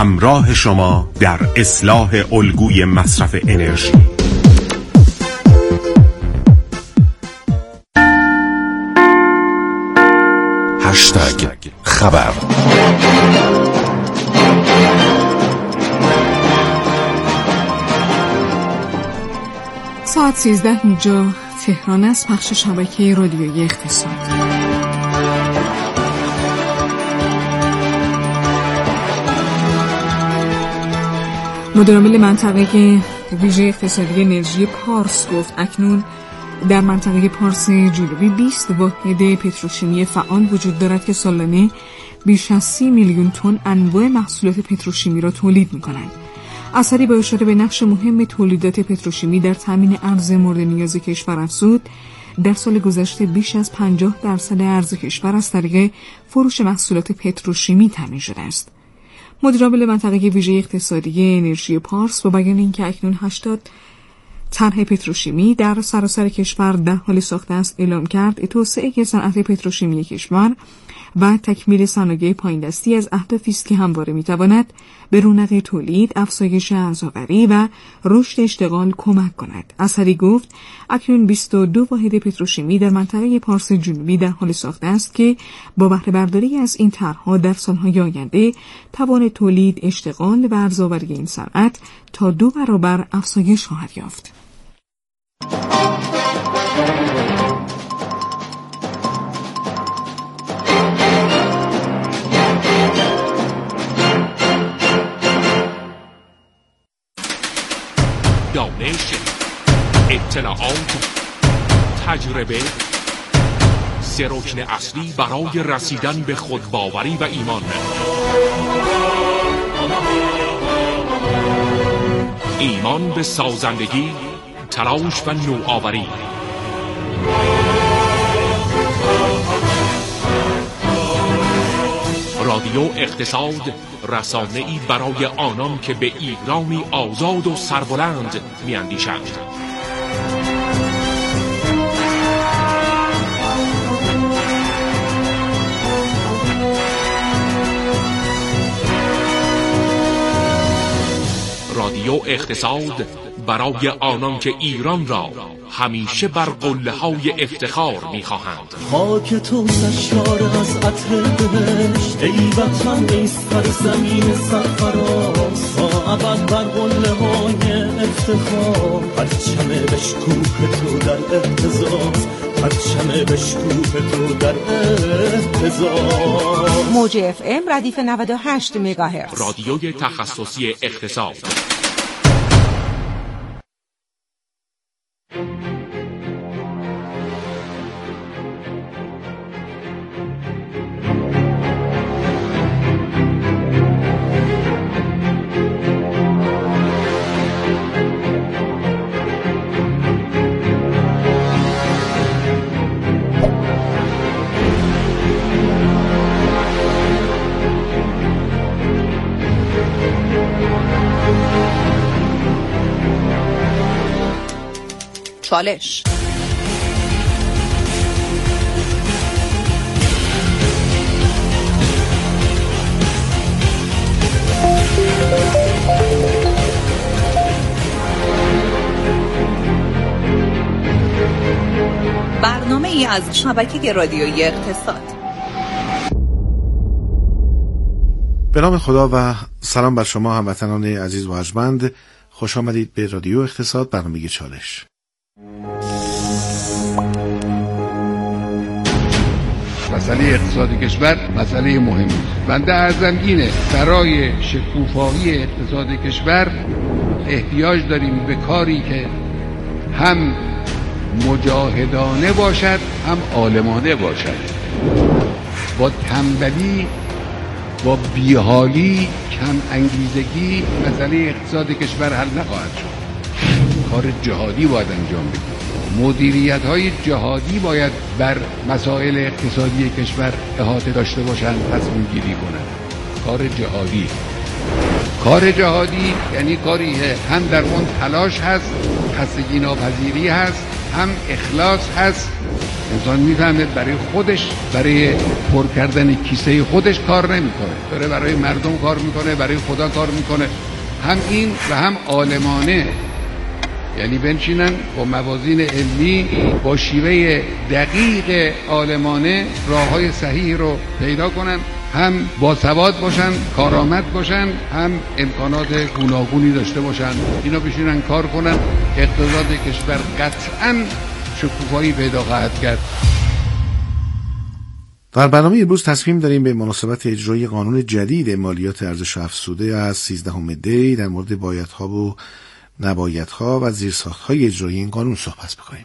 همراه شما در اصلاح الگوی مصرف انرژی. هشتگ خبر. ساعت 13 اینجا تهران است. پخش شبکه رادیویی اقتصاد. مدیرعامل منطقه ویژه اقتصادی انرژی پارس گفت اکنون در منطقه پارس جنوبی 20 واحد پتروشیمی فعال وجود دارد که سالانه بیش از 30 میلیون تن انواع محصولات پتروشیمی را تولید می‌کنند. اثری با اشاره به نقش مهم تولیدات پتروشیمی در تامین ارز مورد نیاز کشور افزود، در سال گذشته بیش از 50% ارز کشور از طریق فروش محصولات پتروشیمی تامین شده است. مدیرعامل منطقه ویژه اقتصادی انرژی پارس با بیان اینکه اکنون 80 طرح پتروشیمی در سراسر کشور در حال ساخته است اعلام کرد توسعه صنعت پتروشیمی کشور و تکمیل صنایع پایین‌دستی از اهدافی است که همواره می‌تواند به رونق تولید، افزایش ارزآوری و رشد اشتغال کمک کند. اثری گفت اکنون 22 واحد پتروشیمی در منطقه پارس جنوبی در حال ساخته است که با بهره برداری از این طرح‌ها در سال‌های آینده توان تولید، اشتغال و ارزآوری این صنعت تا 2 برابر افزایش خواهد یافت. دانش، اطلاعات، تجربه، سه رکن اصلی برای رسیدن به خودباوری و ایمان. ایمان به سازندگی، تلاش و نوآوری. رادیو اقتصاد، رسانه‌ای برای آنان که به ایرانی آزاد و سربلند می‌اندیشند. رادیو اقتصاد برای آنان که ایران را همیشه بر قله‌های افتخار می‌خواهند. خاک تو سرشار از عطر بهشت، ای وطن ای سرزمین سرفراز، تا ابد بر قله‌های افتخار، پرچم بشکوه تو در اهتزاز، پرچم بشکوه تو در اهتزاز. موج اف ام ردیف 98 مگاهرتز، رادیوی تخصصی اقتصاد. چالش. برنامه ای از شبکه رادیویی اقتصاد. به نام خدا و سلام بر شما هموطنان عزیز و ارجمند. خوش آمدید به رادیو اقتصاد، برنامه چالش. مسئله اقتصاد کشور مسئله مهمی است. بنده عرضم اینه برای شکوفایی اقتصاد کشور احتیاج داریم به کاری که هم مجاهدانه باشد هم عالمانه باشد. با تنبلی، با بیحالی، کم انگیزگی مسئله اقتصاد کشور حل نخواهد شد. کار جهادی باید انجام بدیم. مدیریت‌های جهادی باید بر مسائل اقتصادی کشور احاطه داشته باشند، تصمیم گیری کنند. کار جهادی یعنی کاری هم در اون تلاش هست، خستگی ناپذیری هست، هم اخلاص هست، انسان میفهمه برای خودش، برای پر کردن کیسه خودش کار نمیکنه، داره برای مردم کار میکنه، برای خدا کار میکنه. هم این و هم عالمانه، یعنی بنشینن با موازین علمی، با شیوه دقیق عالمانه راههای صحیح رو پیدا کنن، هم باسواد باشن، کارآمد باشن، هم امکانات گوناگونی داشته باشن. اینا بشینن کار کنن، اقتصاد کشور قطعاً شکوفایی پیدا خواهد کرد. در برنامه امروز تصمیم داریم به مناسبت اجرای قانون جدید مالیات ارزش افزوده از 13 دی در مورد بایدها و نبایدها و زیرساخت‌های اجرایی این قانون صحبت بکنیم.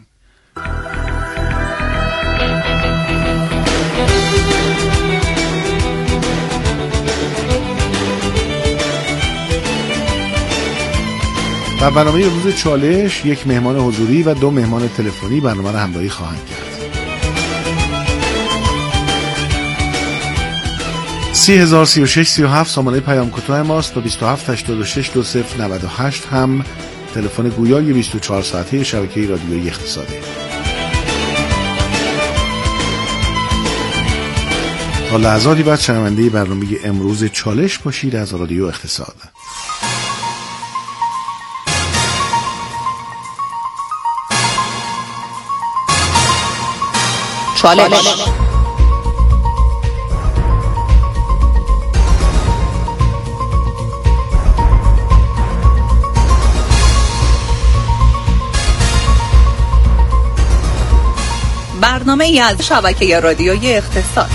در برنامه روز چالش یک مهمان حضوری و 2 مهمان تلفنی برنامه را همراهی خواهند کرد. 303637 سامانه پیام کوتاه ماست و 27862098 هم تلفن گویای 24 ساعته شبکه رادیویی اقتصاده. تا لحظاتی بعد شنونده برنامه امروز چالش باشید از رادیو اقتصاد. چالش. برنامه ای از شبکه رادیویی اقتصاد.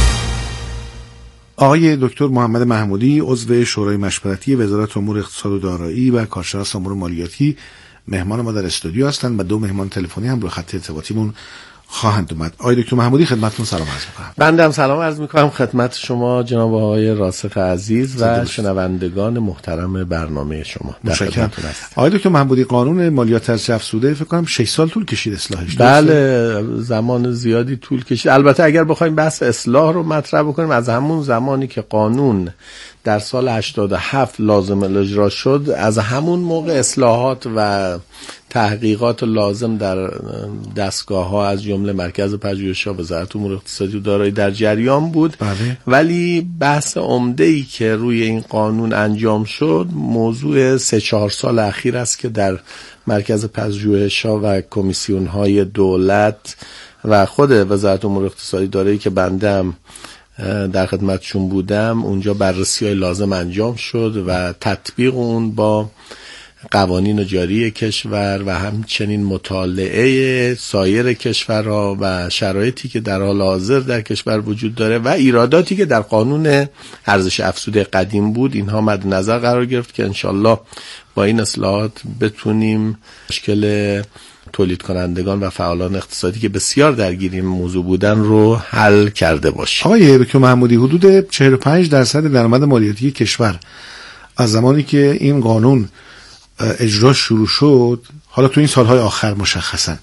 آقای دکتر محمد محمودی عضو شورای مشورتی وزارت امور اقتصاد و دارایی و کارشناس امور مالیاتی مهمان ما در استودیو هستند و 2 مهمان تلفنی هم روی خط ارتباطیمون خواهند اومد. آقای دکتر محمودی خدمتتون سلام عرض می‌کنم. بنده هم سلام عرض می‌کنم خدمت شما جناب آقای راسخ عزیز و شنوندگان محترم برنامه شما. متشکرم. آقای دکتر محمودی قانون مالیات ارزش افزوده فکر کنم 6 سال طول کشید اصلاحش. بله زمان زیادی طول کشید. البته اگر بخوایم بحث اصلاح رو مطرح بکنیم از همون زمانی که قانون در سال 87 لازم الاجرا شد از همون موقع اصلاحات و تحقیقات لازم در دستگاه‌ها از جمله مرکز پژوهش‌ها وزارت امور اقتصادی و دارایی در جریان بود. بله. ولی بحث عمده‌ای که روی این قانون انجام شد موضوع 3-4 سال اخیر است که در مرکز پژوهش‌ها و کمیسیون‌های دولت و خود وزارت امور اقتصادی دارایی که بندم در خدمتشون بودم اونجا بررسی‌های لازم انجام شد و تطبیق اون با قوانین جاری کشور و همچنین مطالعه سایر کشورها و شرایطی که در حال حاضر در کشور وجود داره و ایراداتی که در قانون ارزش افزوده قدیم بود اینها مد نظر قرار گرفت که انشالله با این اصلاحات بتونیم مشکل تولید کنندگان و فعالان اقتصادی که بسیار درگیر این موضوع بودن رو حل کرده باشیم. آقای دکتر محمودی حدود 45% درآمد مالیاتی کشور از زمانی که این قانون اجرا شروع شد، حالا تو این سالهای آخر مشخصا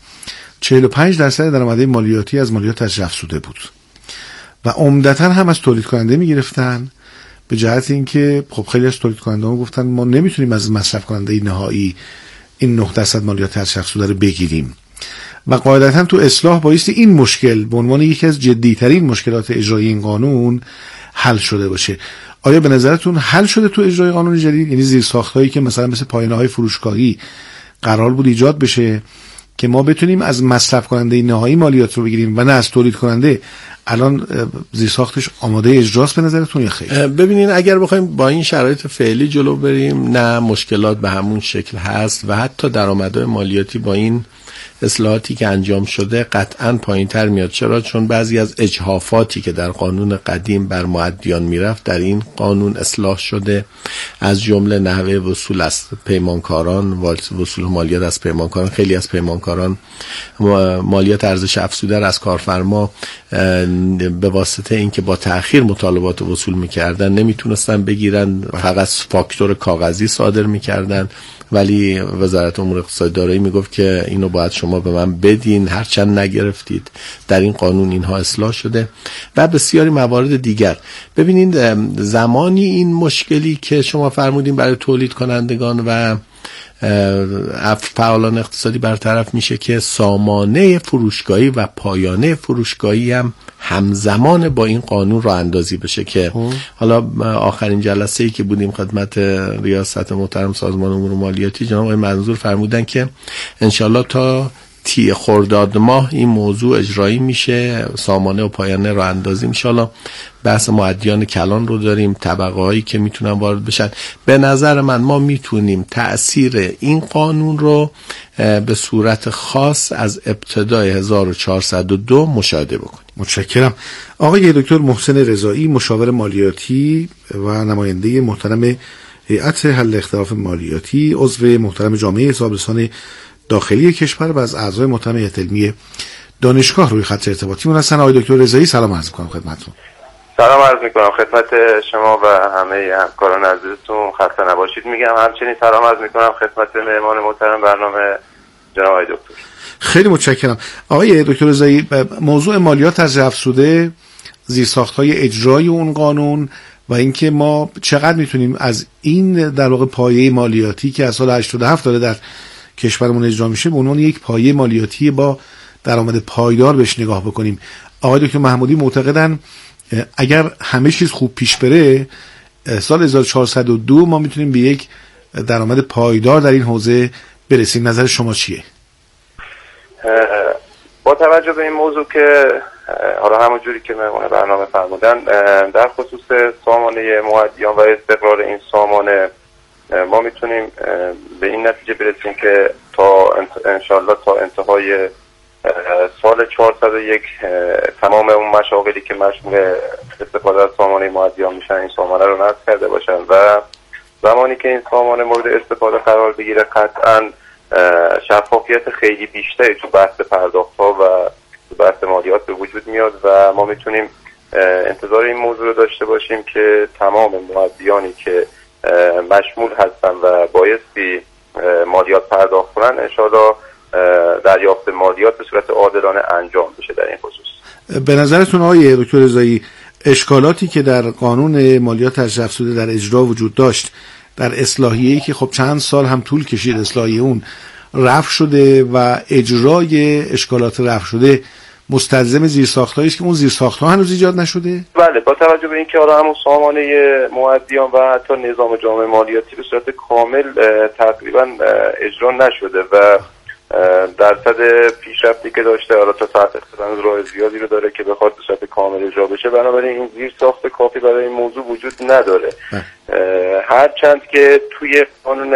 45% درآمد مالیاتی از مالیات ارزش افزوده بود و عمدتاً هم از تولید کننده میگرفتن، به جهت اینکه خب خیلی از تولید کننده‌ها گفتن ما نمیتونیم از مصرف کننده نهایی این 9% مالیات ارزش افزوده رو بگیریم و قاعدتاً تو اصلاح بایستی این مشکل به عنوان یکی از جدی‌ترین مشکلات اجرایی این قانون حل شده باشه. آیا به نظرتون حل شده تو اجرای قانون جدید؟ یعنی زیرساخت‌هایی که مثلا مثل پایانه‌های فروشگاهی قرار بود ایجاد بشه که ما بتونیم از مصرف کننده نهایی مالیات رو بگیریم و نه از تولید کننده، الان زیرساختش آماده اجراست به نظرتون یا خیر؟ ببینین اگر بخوایم با این شرایط فعلی جلو بریم نه مشکلات به همون شکل هست و حتی درآمدهای مالیاتی با این اصلاحاتی که انجام شده قطعاً پایین‌تر میاد. چرا؟ چون بعضی از اجحافاتی که در قانون قدیم بر مؤدیان میرفت در این قانون اصلاح شده، از جمله نحوه وصول از پیمانکاران، وصول مالیات از پیمانکاران. خیلی از پیمانکاران مالیات ارزش افزوده را از کارفرما به واسطه اینکه با تأخیر مطالبات وصول میکردن نمیتونستن بگیرن، فقط فاکتور کاغذی صادر میکردن، ولی وزارت امور اقتصادی دارایی میگفت که اینو باید شما به من بدین، هرچند نگرفتید. در این قانون اینها اصلاح شده و بسیاری موارد دیگر. ببینید زمانی این مشکلی که شما فرمودین برای تولید کنندگان و فعالان اقتصادی برطرف میشه که سامانه فروشگاهی و پایانه فروشگاهی هم همزمان با این قانون راه اندازی بشه که حالا آخرین جلسه‌ای که بودیم خدمت ریاست محترم سازمان امور مالیاتی جناب آقای منظور فرمودن که انشالله تا خرداد ماه این موضوع اجرایی میشه، سامانه و پایانه راه اندازی میشه. حالا بحث مؤدیان کلان رو داریم، طبقه هایی که میتونن وارد بشن. به نظر من ما میتونیم تأثیر این قانون رو به صورت خاص از ابتدای 1402 مشاهده بکنیم. متشکرم. آقای دکتر محسن رضایی، مشاور مالیاتی و نماینده محترم هیئت حل اختلاف مالیاتی، عضو محترم جامعه حسابرسان داخلی کشور و از اعضای محترم هیئت علمی دانشگاه روی خط ارتباطی من هستن. آقای دکتر رضایی سلام عرض می‌کنم خدمتتون. سلام عرض می‌کنم خدمت شما و همه همکاران عزیزتون، خسته نباشید میگم. همچنین سلام عرض می‌کنم خدمت مهمان محترم برنامه جناب آقای دکتر. خیلی متشکرم. آقای دکتر رضایی، موضوع مالیات از افزوده، زیرساخت‌های اجرای اون قانون و اینکه ما چقدر میتونیم از این در واقع پایه مالیاتی که از سال 87 داره در کشورمون اجرا میشه به عنوان یک پایه مالیاتی با درآمد پایدار بهش نگاه بکنیم. آقای دکتر محمودی معتقدن اگر همه چیز خوب پیش بره سال 1402 ما میتونیم به یک درآمد پایدار در این حوزه برسیم. نظر شما چیه؟ با توجه به این موضوع که حالا همون جوری که مهمان برنامه فرمودن در خصوص سامانه مؤدیان و استقرار این سامانه ما میتونیم به این نتیجه برسیم که تا انشالله تا انتهای سال 401 تمام اون مشاغلی که مشمول استفاده از سامانه مؤدیان میشن این سامانه رو نصب کرده باشن و زمانی که این سامانه مورد استفاده قرار بگیره قطعاً شفافیت خیلی بیشتری تو بحث پرداخت‌ها و تو بحث مالیات به وجود میاد و ما میتونیم انتظار این موضوع رو داشته باشیم که تمام مؤدیانی که مشمول هستن و بایستی مالیات پرداخت کنن انشاءالله دریافت مالیات به صورت عادلانه انجام بشه. در این خصوص به نظرتون آقای دکتر رضایی اشکالاتی که در قانون مالیات از افزوده در اجرا وجود داشت در اصلاحیه‌ای که خب چند سال هم طول کشید اصلاحیه اون رفع شده و اجرای اشکالات رفع شده مستلزم زیرساخت‌هایی است که اون زیرساخت‌ها هنوز ایجاد نشده؟ بله، با توجه به اینکه حالا همون سامانه مؤدیان و حتی نظام جامعه مالیاتی به صورت کامل تقریبا اجرا نشده و درصد پیشرفتی که داشته حالا تا ساعت اختلاف راه زیادی رو داره که بخواد به صورت کامل اجرا بشه، بنابراین این زیرساخت کافی برای این موضوع وجود نداره. هرچند که توی قانون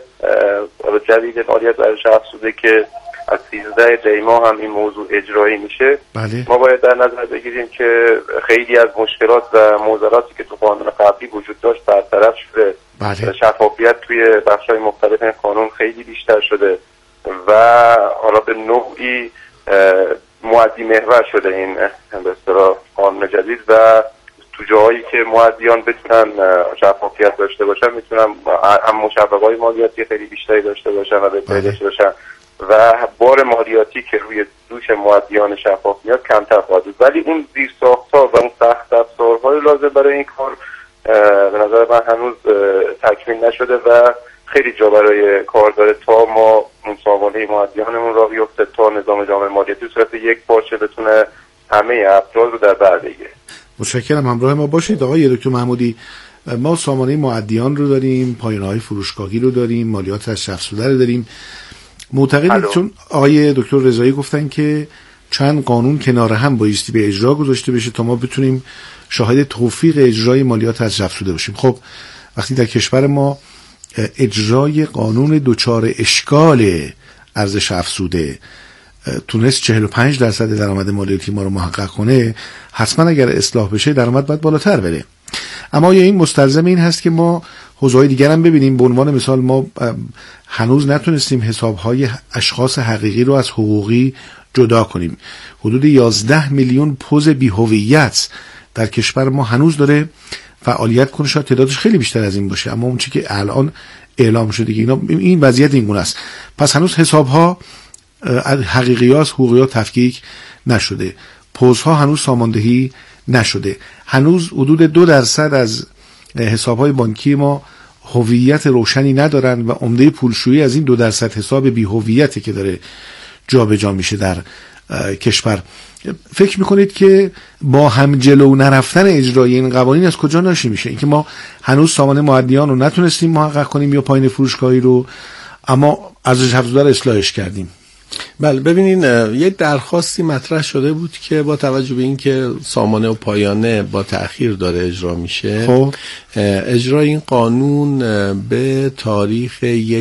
جدید مالیات بر افزوده که از 13 دی ماه هم این موضوع اجرایی میشه، ما باید در نظر بگیریم که خیلی از مشکلات و معضلاتی که تو قانون قبلی وجود داشت برطرف شده. شفافیت توی بخش‌های مختلف این قانون خیلی بیشتر شده و حالا به نوعی مؤدی محور شده این به اصطلاح قانون جدید و تو جاهایی که مؤدیان بتونن شفافیت داشته باشن میتونن هم مشوق‌های مالیاتی خیلی بیشتری داشته باشن و بهتری داشته باشن و بار مالیاتی که روی دوش مؤدیان شفاف میاد کمتر خواهد بود. ولی اون زیرساخت‌ها و اون سخت افزارهای لازم برای این کار به نظر من هنوز تکمیل نشده و خیلی جا برای کار داره تا ما اون سامانه مؤدیانمون را بیفته، تا نظام جامعه مالیاتی صورت یک پارچه بتونه همه افراد رو در بر بگیره. متشکرم. همراه ما باشید آقای دکتر محمودی. ما سامانه مؤدیان رو داریم، پایانه‌های فروشگاهی رو داریم، مالیات از افزوده رو داریم. معتقدید چون آقای دکتر رضایی گفتن که چند قانون کنار هم بایستی به اجرا گذاشته بشه تا ما بتونیم شاهد توفیق اجرای مالیات از افزوده باشیم. خب وقتی در کشور ما اجرای قانون دچار اشکال ارزش افزوده تونست 45% درآمد مالیاتی ما رو محقق کنه، حتما اگر اصلاح بشه درآمد باید بالاتر بره. اما این مستلزم این هست که ما حوزه‌های دیگر هم ببینیم. به عنوان مثال ما هنوز نتونستیم حساب‌های اشخاص حقیقی رو از حقوقی جدا کنیم. حدود 11 میلیون پوز بی‌هویت در کشور ما هنوز داره فعالیت کنه. شاید تعدادش خیلی بیشتر از این باشه، اما اون چیزی که الان اعلام شده که این وضعیت این گونه است. پس هنوز حساب‌ها حقیقیات حقوقیات تفکیک نشده، پوزها هنوز ساماندهی نشده، هنوز حدود 2% از حساب‌های بانکی ما هویت روشنی ندارن و عمده پولشویی از این 2% حساب بی هویتی که داره جابجا میشه در کشور. فکر میکنید که با هم جلو نرفتن اجرای این قوانین از کجا ناشی میشه؟ اینکه ما هنوز سامانه مؤدیان رو نتونستیم محقق کنیم یا پایین فروشگاهی رو، اما ارزش افزوده رو اصلاحش کردیم. بله ببینین، یک درخواستی مطرح شده بود که با توجه به اینکه سامانه و پایانه با تأخیر داره اجرا میشه، خب اجرای این قانون به تاریخ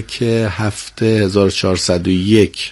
1/7/1401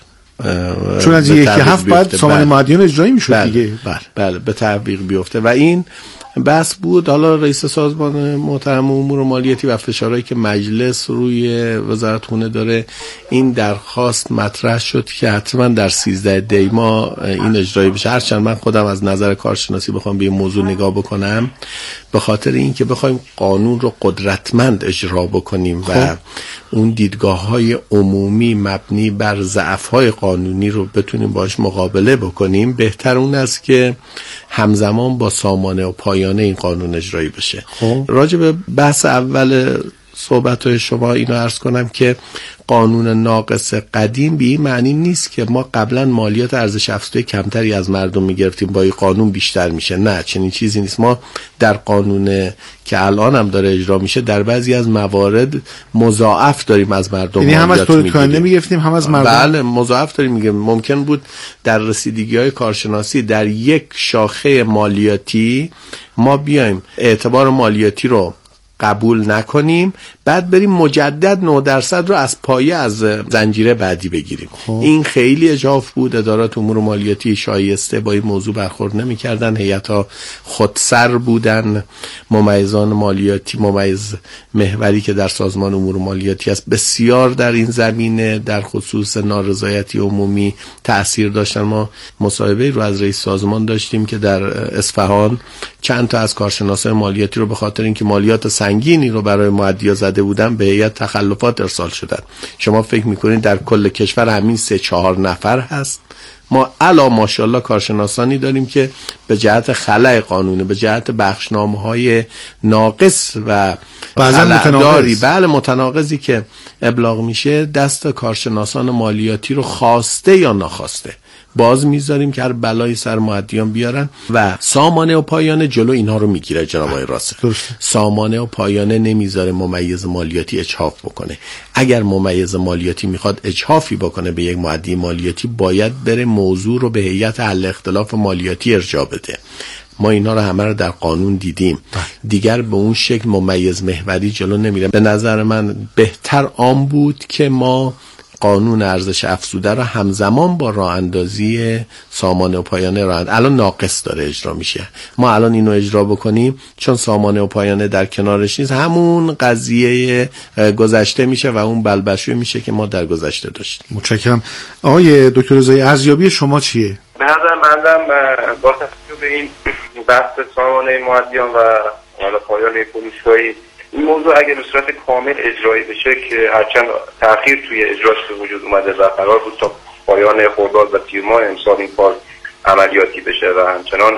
چون از 1/7 بعد سامانه مؤدیان اجرایی میشد دیگه. بله به تطبیق بیفته و این بحث بود. حالا رئیس سازمان محترم امور مالیاتی و فشارهایی که مجلس روی وزارت خونه داره، این درخواست مطرح شد که حتما در 13 دی ماه این اجرایی بشه. هرچند من خودم از نظر کارشناسی بخوام به این موضوع نگاه بکنم، به خاطر اینکه بخوایم قانون رو قدرتمند اجرا بکنیم و اون دیدگاه‌های عمومی مبنی بر ضعف‌های قانونی رو بتونیم باهاش مقابله بکنیم، بهتر اون است که همزمان با سامانه و پایانه این قانون اجرایی بشه. راجع به بحث اول صحبت‌های شما اینو عرض کنم که قانون ناقص قدیم به این معنی نیست که ما قبلا مالیات ارزش افزوده کمتری از مردم میگرفتیم با این قانون بیشتر میشه. نه، چنین چیزی نیست. ما در قانون که الان هم داره اجرا میشه در بعضی از موارد مضاعف داریم از مردم، یعنی هم از تولید کننده میگرفتیم هم از مردم. بله مضاعف داریم میگیم. ممکن بود در رسیدگی‌های کارشناسی در یک شاخه مالیاتی ما بیایم اعتبار مالیاتی رو قبول نکنیم، بعد بریم مجدد 9% رو از پایه از زنجیره بعدی بگیریم. این خیلی اجاف بود. ادارات امور مالیاتی شایسته با این موضوع برخورد نمی‌کردن، هیئت‌ها خودسر بودن. ممیزان مالیاتی، ممیز محوری که در سازمان امور مالیاتی است، بسیار در این زمینه در خصوص نارضایتی عمومی تأثیر داشتن. ما مصاحبه رو از رئیس سازمان داشتیم که در اصفهان چند تا از کارشناسان مالیاتی رو به خاطر اینکه مالیات سنگینی رو برای مؤدیا زده بودن به هیئت تخلفات ارسال شدن. شما فکر میکنید در کل کشور همین 3-4 نفر هست؟ ما علا ماشاءالله کارشناسانی داریم که به جهت خلأ قانونی، به جهت بخشنامه‌های ناقص و خلأداری، بله متناقضی که ابلاغ میشه، دست کارشناسان مالیاتی رو خواسته یا ناخواسته باز میذاریم که هر بلایی سر مؤدیان بیارن و سامانه و پایانه جلو اینها رو میگیره. جناب آقای راسخ، سامانه و پایانه نمیذاره ممیز مالیاتی اجحاف بکنه. اگر ممیز مالیاتی میخواد اجحافی بکنه به یک مؤدی مالیاتی، باید بره موضوع رو به هیئت حل اختلاف مالیاتی ارجاع بده. ما اینا رو همه رو در قانون دیدیم. دیگر به اون شکل ممیز محوری جلو نمیره. به نظر من بهتر آن بود که ما قانون ارزش افزوده رو همزمان با راه اندازی سامانه و پایانه الان ناقص داره اجرا میشه. ما الان اینو اجرا بکنیم، چون سامانه و پایانه در کنارش نیست، همون قضیه گذشته میشه و اون بلبشوی میشه که ما در گذشته داشتیم. متشکرم. آقای دکتر رضایی، ارزیابی شما چیه؟ به نظر من با توجه به این بحث سامانه مؤدیان و پایانه فروشگاهی، این موضوع اگر به صورت کامل اجرایی بشه که هرچند تأخیر توی اجراش به وجود اومده و قرار بود تا پایان خرداد و تیر ماه امسال این کار عملیاتی بشه و همچنان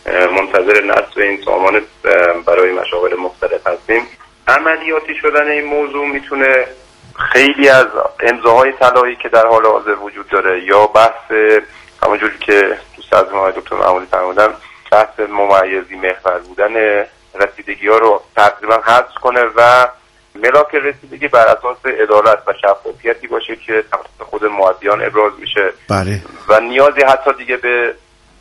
منتظر نصب این سامانه برای مشاغل مختلف هستیم، عملیاتی شدن این موضوع میتونه خیلی از امضاهای طلایی که در حال حاضر وجود داره یا بحث همونجوری که دوست از ما دکتر محمودی فرمودن، بحث ممیزی محور بودن رسیدگی ها رو تقریبا حذف کنه و ملاک رسیدگی بر اساس عدالت و شفافیتی باشه که خود مؤدیان ابراز میشه. بله. و نیازی حتی دیگه به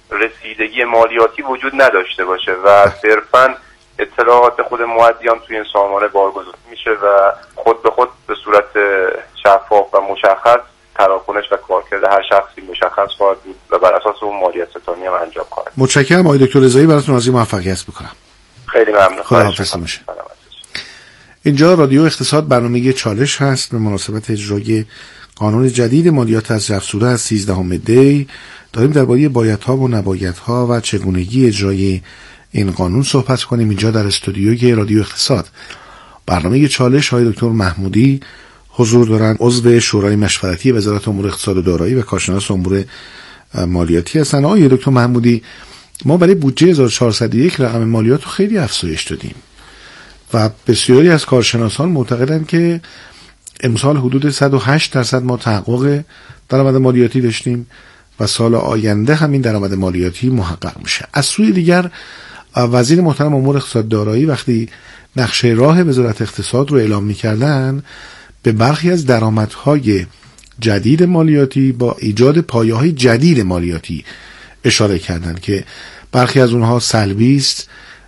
رسیدگی مالیاتی وجود نداشته باشه و صرفا اطلاعات خود مؤدیان توی این سامانه بارگذاری میشه و خود به خود به صورت شفاف و مشخص تراکنش و کارکرد هر شخصی مشخص خواهد بود و بر اساس اون مالیات ستانی هم انجام خواهد. متشکرم آقای دکتر رضایی، براتون آرزوی موفقیت میکنم. خیلی ممنون. خداحافظ باشه. اینجا رادیو اقتصاد، برنامه چالش هست به مناسبت اجرای قانون جدید مالیات ارزش افزوده از 13 دی. داریم درباره بایدها و نبایدها و چگونگی اجرای این قانون صحبت کنیم. اینجا در استودیوی رادیو اقتصاد برنامه چالش های دکتر محمودی حضور دارند، عضو شورای مشورتی وزارت امور اقتصاد و دارایی و کارشناس امور مالیاتی هستند. آقای دکتر محمودی، ما برای بودجه 1401 رقم مالیات رو خیلی افزایش دادیم و بسیاری از کارشناسان معتقدند که امسال حدود 108% ما تحقق درآمد مالیاتی داشتیم و سال آینده همین درآمد مالیاتی محقق میشه. از سوی دیگر وزیر محترم امور اقتصاد دارایی وقتی نقشه راه وزارت اقتصاد رو اعلام میکردن به برخی از درآمدهای جدید مالیاتی با ایجاد پایه‌های جدید مالیاتی اشاره کردن که برخی از اونها سلبی است،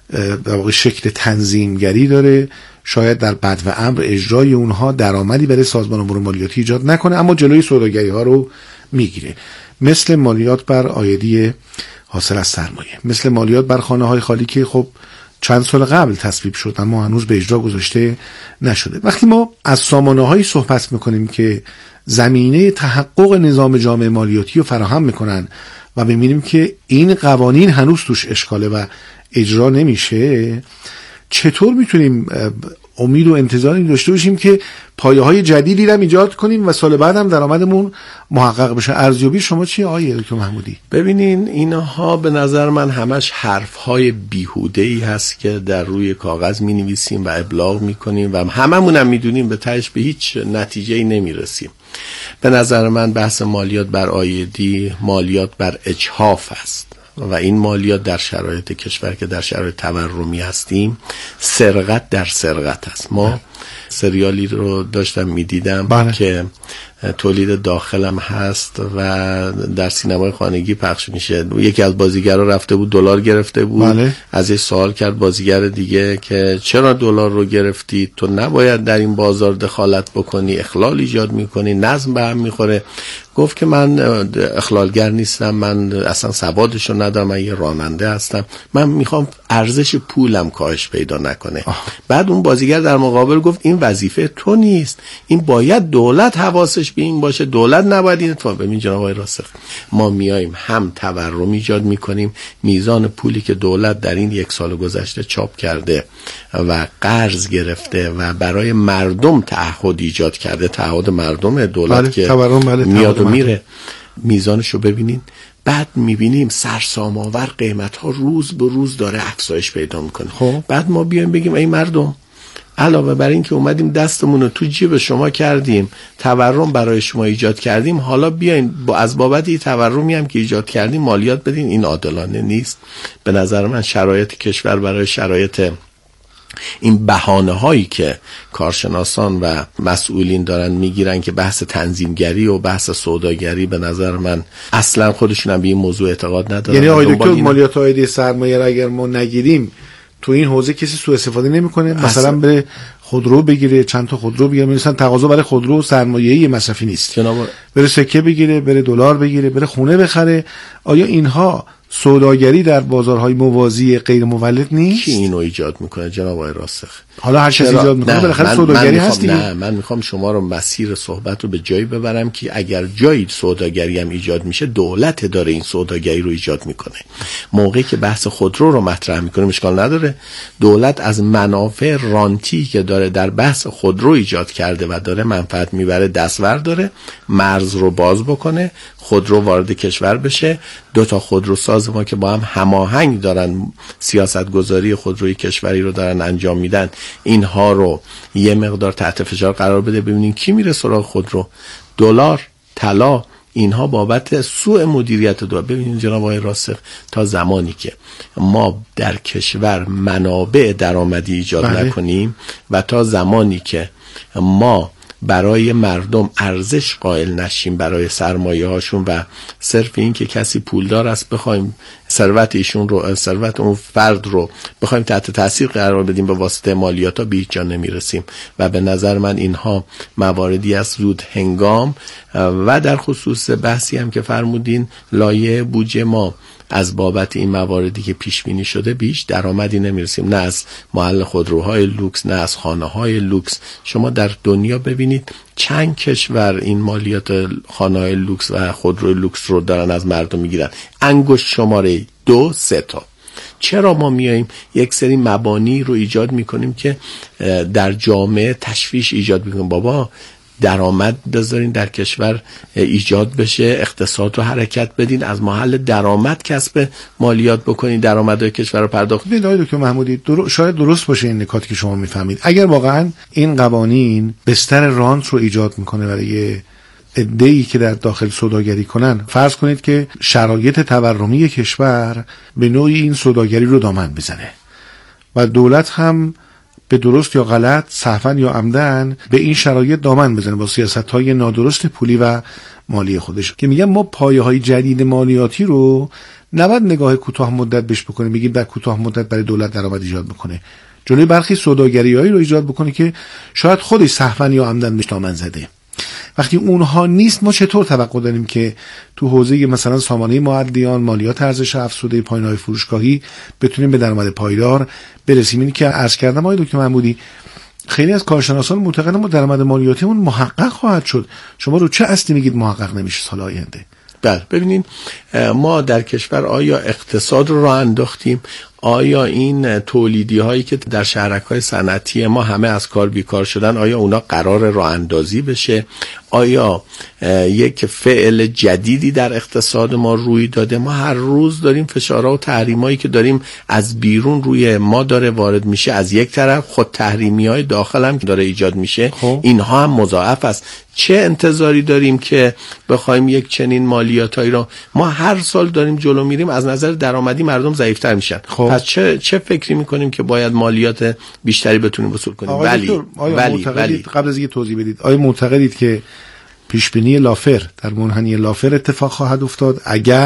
در واقع شکل تنظیمگری داره، شاید در بد و امر اجرای اونها درآمدی برای سازمان امور مالیاتی ایجاد نکنه اما جلوی سوداگری ها رو میگیره، مثل مالیات بر عایدی حاصل از سرمایه، مثل مالیات بر خانه های خالی که خب چند سال قبل تصویب شد اما هنوز به اجرا گذاشته نشده. وقتی ما از سامانه هایی صحبت میکنیم که زمینه تحقق نظام جامع مالیاتی رو فراهم میکنن و ببینیم که این قوانین هنوز توش اشکاله و اجرا نمیشه، چطور میتونیم امید و انتظاری داشته باشیم که پایه‌های جدیدی رو ایجاد کنیم و سال بعد هم درآمدمون محقق بشه؟ ارزیابی شما چیه آقای دکتر محمودی؟ ببینین اینها به نظر من همش حرف‌های بیهوده‌ای هست که در روی کاغذ می‌نویسیم و ابلاغ می‌کنیم و هممون هم می‌دونیم به تهش به هیچ نتیجه‌ای نمی‌رسیم. به نظر من بحث مالیات بر عایدی مالیات بر اجحاف است و این مالیات در شرایط کشور که در شرایط تورمی هستیم سرقت در سرقت است. ما سریالی رو داشتم میدیدم که تولید داخلم هست و در سینمای خانگی پخش میشه. یکی از بازیگرا رفته بود دلار گرفته بود، ازش سوال کرد بازیگر دیگه که چرا دلار رو گرفتی؟ تو نباید در این بازار دخالت بکنی، اخلال ایجاد میکنی، نظم به هم میخوره. گفت که من اخلالگر نیستم، من اصلا سوادشو ندارم، من یه راننده هستم، من میخوام ارزش پولم کاهش پیدا نکنه. بعد اون بازیگر در مقابل گفت این وظیفه تو نیست، این باید دولت حواسش به این باشه، دولت نباید این اتفاق. ببین جناب آقای راسخ، ما میایم هم تورم ایجاد میکنیم، میزان پولی که دولت در این 1 سال گذشته چاپ کرده و قرض گرفته و برای مردم تعهد ایجاد کرده، تعهد مردم دولت که میاد و میره، میزانشو ببینین. بعد میبینیم سرسام‌آور قیمت‌ها روز به روز داره افزایش پیدا میکنه. بعد ما بیایم بگیم ای مردم، علاوه بر این که اومدیم دستمون رو تو جیب شما کردیم، تورم برای شما ایجاد کردیم، حالا بیاین از بابت این تورمی هم که ایجاد کردیم مالیات بدین. این عادلانه نیست. به نظر من شرایط کشور برای شرایط این بهانه هایی که کارشناسان و مسئولین دارن میگیرن که بحث تنظیمگری و بحث سوداگری، به نظر من اصلا خودشون هم به این موضوع اعتقاد ندارن. یعنی آقای دکتر مالیات عایدی سرمایه را اگر ما نگیریم تو این حوزه کسی سوء استفاده نمیکنه؟ مثلا بره خودرو بگیره، چند تا خودرو بگیره، مثلا تقاضا برای خودرو سرمایه‌ای مصرفی نیست، بره سکه بگیره، بره دلار بگیره، بره خونه بخره. آیا اینها سوداگری در بازارهای موازی غیر مولد نیست؟ کی اینو ایجاد میکنه جناب آقای راسخ؟ حالا هر کسی ایجاد میکنه، بالاخره سوداگری هست. نه، من میخوام شما رو مسیر صحبت رو به جایی ببرم که اگر جایی سوداگری هم ایجاد میشه، دولت داره این سوداگری رو ایجاد میکنه. موقعی که بحث خودرو رو مطرح میکنه اشکال نداره، دولت از منافع رانتی که داره در بحث خودرو ایجاد کرده و داره منفعت میبره دستور داره، مرز رو باز بکنه، خودرو وارد کشور بشه. 2 تا خودروساز ما که با هم هماهنگ دارن سیاست گذاری خودروی کشوری رو دارن انجام میدن، اینها رو یه مقدار تحت فشار قرار بده، ببینین کی میره سراغ خودرو. دلار، طلا، اینها بابت سوء مدیریت دولت. ببینید جناب آقای راسخ، تا زمانی که ما در کشور منابع درآمدی ایجاد نکنیم و تا زمانی که ما برای مردم ارزش قائل نشیم برای سرمایه هاشون و صرف این که کسی پولدار است بخوایم ثروت ایشون رو، ثروت اون فرد رو بخوایم تحت تاثیر قرار بدیم به واسطه مالیات ها، به هیچ جا نمیرسیم. و به نظر من اینها مواردی است زود هنگام و در خصوص بحثی هم که فرمودین لایحه بودجه ما از بابت این مواردی که پیش بینی شده بیش درآمدی نمیرسیم، نه از محل خودروهای لوکس، نه از خانه‌های لوکس. شما در دنیا ببینید چند کشور این مالیات خانه‌های لوکس و خودروی لوکس رو دارن از مردم میگیرن، انگشت شماره 2-3 تا. چرا ما میاییم یک سری مبانی رو ایجاد میکنیم که در جامعه تشویش ایجاد میکنیم؟ بابا درآمد بذارین در کشور ایجاد بشه، اقتصاد رو حرکت بدین، از محل درآمد کسب مالیات بکنین، درآمدهای کشور رو پرداخت کنین. آقای دکتر محمودی شاید درست باشه این نکاتی که شما میفهمید. اگر واقعا این قوانین بستر رانت رو ایجاد میکنه برای عده‌ای که در داخل سوداگری کنن، فرض کنید که شرایط تورمی کشور به نوعی این سوداگری رو دامن بزنه و دولت هم به درست یا غلط، سهوا یا عمدن، به این شرایط دامن بزنه با سیاست‌های نادرست پولی و مالی خودش، که میگم ما پایه‌های جدید مالیاتی رو نباید نگاه کوتاه مدت بهش بکنیم، بگیم در کوتاه مدت برای دولت درآمد ایجاد بکنه، جلوی برخی سوداگری‌هایی رو ایجاد بکنه که شاید خودش سهوا یا عمدن بهش دامن زده. وقتی اونها نیست، ما چطور توقع داریم که تو حوزه مثلا سامانه معدیان، مالیات ارزش افزوده، پایه‌های فروشگاهی بتونیم به درآمد پایدار برسیم؟ اینی که عرض کردم آقای دکتر محمودی، خیلی از کارشناسان معتقدن ما درآمد مالیاتیمون محقق خواهد شد. شما رو چه اصلی میگید محقق نمیشه سال آینده؟ بله ببینین، ما در کشور آیا اقتصاد رو راه انداختیم؟ آیا این تولیدی هایی که در شهرک های صنعتی ما همه از کار بیکار شدن، آیا اونا قرار راه اندازی بشه؟ آیا یک فعل جدیدی در اقتصاد ما روی داده؟ ما هر روز داریم فشارها و تحریمایی که داریم از بیرون روی ما داره وارد میشه، از یک طرف خود تحریمی های داخل هم که داره ایجاد میشه، اینها هم مضاعف است. چه انتظاری داریم که بخوایم یک چنین مالیاتایی رو؟ ما هر سال داریم جلو میریم، از نظر درآمدی مردم ضعیف‌تر میشن. پس چه فکری میکنیم که باید مالیات بیشتری بتونیم وصول کنیم؟ ولی قبل از اینکه توضیح بدید، آیا معتقدید که پیشبینی لافر در منحنی لافر اتفاق خواهد افتاد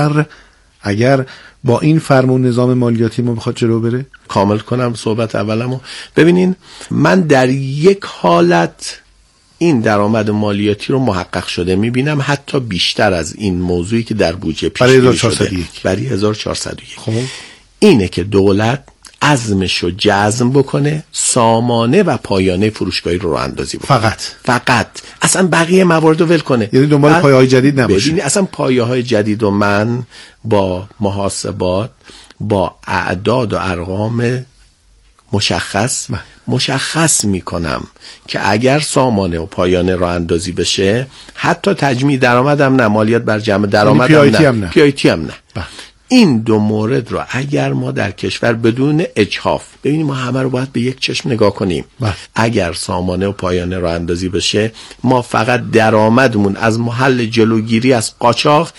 اگر با این فرمون نظام مالیاتی ما بخواد جلو بره؟ کامل کنم صحبت اولمو. ببینین، من در یک حالت این درآمد مالیاتی رو محقق شده میبینم، حتی بیشتر از این موضوعی که در بودجه پیش بینی شده برای 1401. خب اینه که دولت عزمش رو جزم بکنه سامانه و پایانه فروشگاهی رو اندازی بکنه. فقط اصلا بقیه موارد رو ول کنه، یعنی دنبال پایه‌های جدید نباشه. ببینید اصلا پایه‌های جدید رو من با محاسبات، با اعداد و ارقام مشخص میکنم که اگر سامانه و پایانه راه اندازی بشه، حتی تجمیع درآمدم نه، مالیات بر جمع درآمدم نه، پی‌آی‌تی هم نه. این دو مورد رو اگر ما در کشور بدون اجحاف، ببینیم ما همه رو باید به یک چشم نگاه کنیم، اگر سامانه و پایانه راه اندازی بشه، ما فقط درآمدمون از محل جلوگیری از قاچاق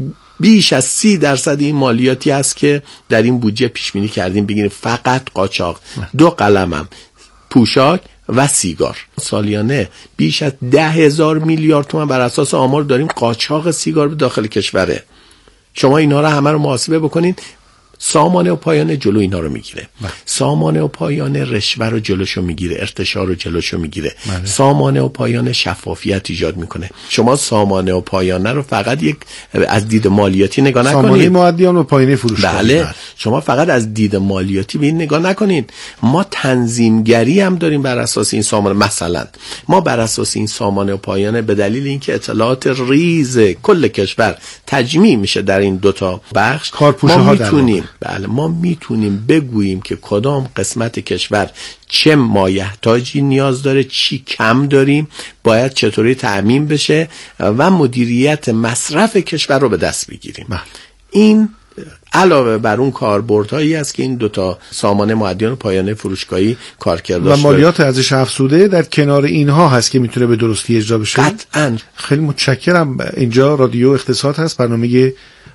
بیش از 30% این مالیاتی است که در این بودجه پیش بینی کردیم بگیریم فقط قاچاق. 2 قلمم پوشاک و سیگار، سالیانه بیش از 10,000 میلیارد تومان بر اساس آمار داریم قاچاق سیگار به داخل کشوره. شما اینا رو همه رو محاسبه بکنین، سامانه و پایانه جلو اینا رو میگیره. سامانه و پایانه رشوه رو جلوشو میگیره، ارتشا رو جلوشو میگیره. سامانه و پایانه شفافیت ایجاد میکنه. شما سامانه و پایانه رو فقط یک از دید مالیاتی نگاه نکنید. سامانه معدیان و پایانه فروشگاه. بله، شما فقط از دید مالیاتی به این نگاه نکنید. ما تنظیمگری هم داریم بر اساس این سامانه. مثلا ما بر اساس این سامانه و پایانه به دلیل اینکه اطلاعات ریز کل کشور تجمیع میشه در این 2 تا بخش، ما میتونیم ما میتونیم بگوییم که کدام قسمت کشور چه مایحتاجی نیاز داره، چی کم داریم، باید چطوری تأمین بشه و مدیریت مصرف کشور رو به دست بگیریم. این علاوه بر اون کاربردهایی است که این 2 تا سامانه معدیان و پایانه فروشگاهی کارکرد داشته و مالیات ارزش افزوده در کنار اینها هست که میتونه به درستی اجرا بشه. قطعاً. خیلی متشکرم. اینجا رادیو اقتصاد هست، برنامه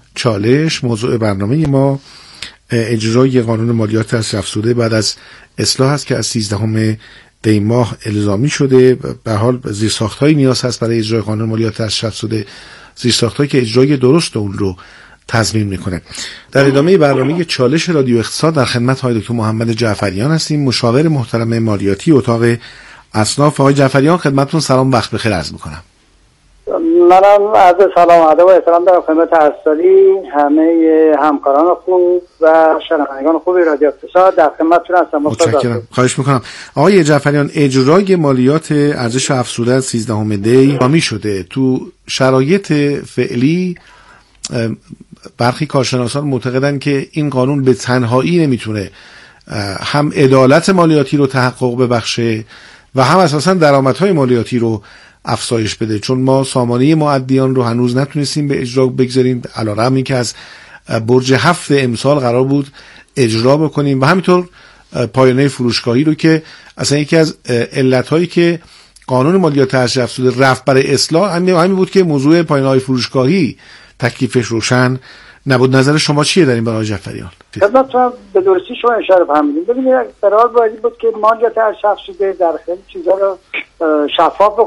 چالش. موضوع برنامه ما اجرای قانون مالیات ارزش افزوده بعد از اصلاح است که از 13 دی ماه الزامی شده. به حال زیرساخت‌های نیاز هست برای اجرای قانون مالیات ارزش افزوده، زیرساخت‌هایی که اجرای درست اون رو تضمین میکنه. در ادامه برنامه چالش رادیو اقتصاد در خدمت های دکتر محمد جعفریان هستیم، مشاور محترم مالیاتی اتاق اصناف. آقای جعفریان خدمتتون سلام، وقت بخیر عرض میکنم. منم عرض سلام و ادب و احترام دارم خدمت حضرت همه همکاران خوب و شنوندگان خوب رادیو اقتصاد. در خدمتتون هستم. متشکرم. خواهش میکنم. آقای جعفریان، اجرای مالیات ارزش افزوده 13 دی اعلامی شده. تو شرایط فعلی برخی کارشناسان معتقدن که این قانون به تنهایی نمیتونه هم عدالت مالیاتی رو تحقق ببخشه و هم اساسا درآمدهای مالیاتی رو افزایش بده، چون ما سامانه مؤدیان رو هنوز نتونستیم به اجرا بگذاریم، علیرغم اینکه از برج 7 امسال قرار بود اجرا بکنیم، و همینطور پایانه فروشگاهی رو که اصلا یکی از علتهایی که قانون مالیات ارزش افزوده رفت برای اصلاح همین بود که موضوع پایانه‌های فروشگاهی تکلیفش روشن نبود. نظر شما چیه در این برای جعفریان؟ خدمتتون به درستی شما اشاره فرمودید. ببینید قرار باید بود که مالیات ارزش افزوده در خیلی چیزا رو شفاف